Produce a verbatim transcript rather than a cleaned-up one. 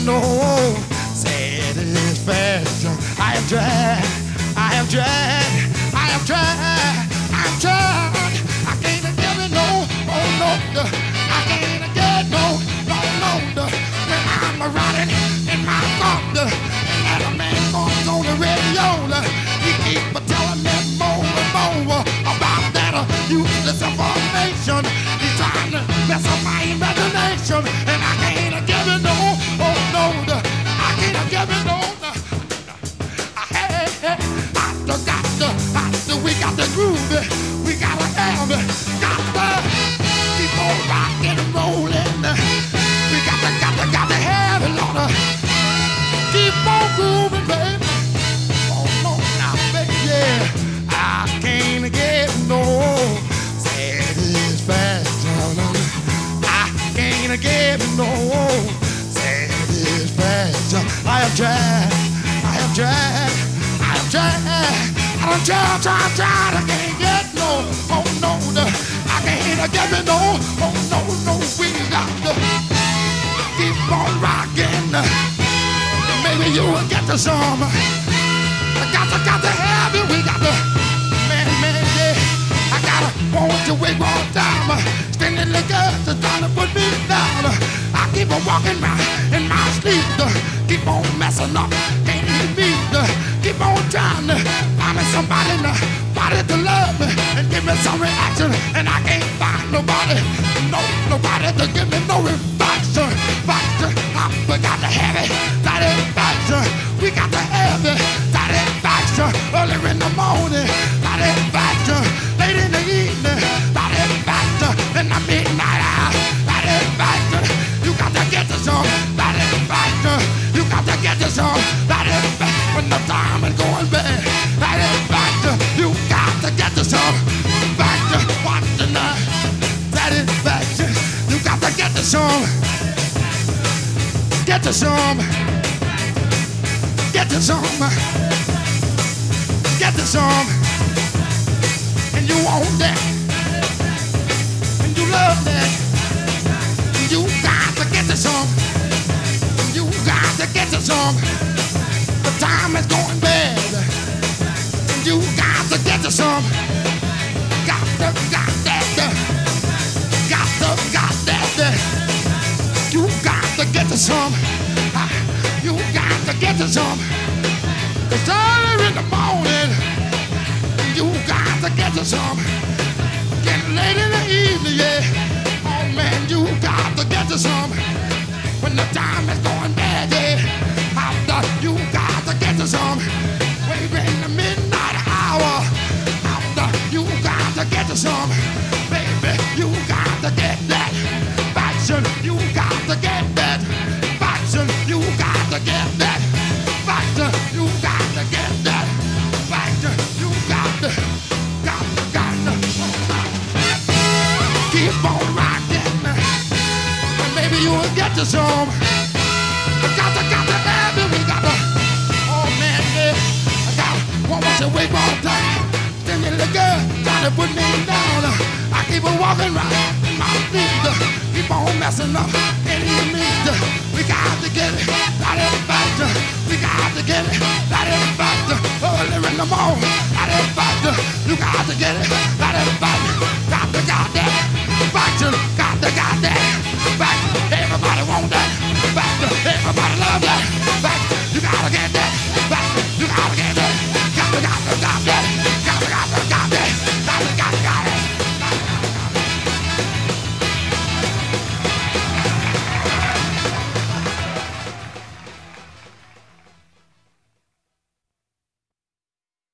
no satisfaction. I have tried, I have tried, I have tried, I have tried. I can't get it no, oh no, I can't get no, no, no. When I'm riding in my car, and a man comes on the radio, he keep telling me more and more about that useless information. He's trying to mess up my imagination, and I can't give it no, oh no, I can't give it no. Hey, hey, I got the, I the, we got the groove, we gotta have it, got the keep on rocking and rolling. We got to, got to, got to have it, Lord. Keep on grooving, baby. Oh no, now, baby, I can't get no satisfaction. I can't get no satisfaction. I have tried, I have tried, I have tried. I don't try, try, try. I can't get no, oh no, I can't get me no, oh no, no. We got to keep on rocking. Maybe you will get to some. I got to, got to have it. We got to, man, man, yeah. I gotta want to wait one time. Standing the girls are trying to put me down. I keep on walking my, in my sleep. Keep on messing up, can't even meet. Keep on trying to find me somebody, nobody to love me and give me some reaction. And I can't find nobody, no, nobody to give me no reaction. Reaction, we got to have it, satisfaction. We got to have it, satisfaction. Early in the morning, satisfaction. Late in the evening, satisfaction. In the midnight hour, satisfaction. You got to get to some satisfaction. You got to get to some satisfaction. When the time is going bad, satisfaction. You got to get to some satisfaction. Watch the night, satisfaction. You got to get to some. Get to some, get to some, get to some, and you want that, and you love that, and you got to get to some, and you got to get to some. The time is going bad, and you got to get to some. Got to, got that, got to, got that. You got to get to some. You got to get to some. It's early in the morning. You got to get to some. Getting late in the evening, yeah. Oh man, you got to get to some. When the time is going bad, yeah. After you got to get to some. Way in the midnight hour. After you got to get to some. Baby, you got to get that. You got to get that faction. You got to get that faction. You got to get that faction. You got to, got to, got to keep on rocking. And maybe you will get to some. I got to, got to have it. We got to. Oh man, yeah. I got to want to wait for a time. Then the girl trying to put me down. I keep on walking right in my feet. Keep on messing up any meat. We got to get it, satisfaction. We got to get it, satisfaction. Early in the morning, satisfaction. You got to get it,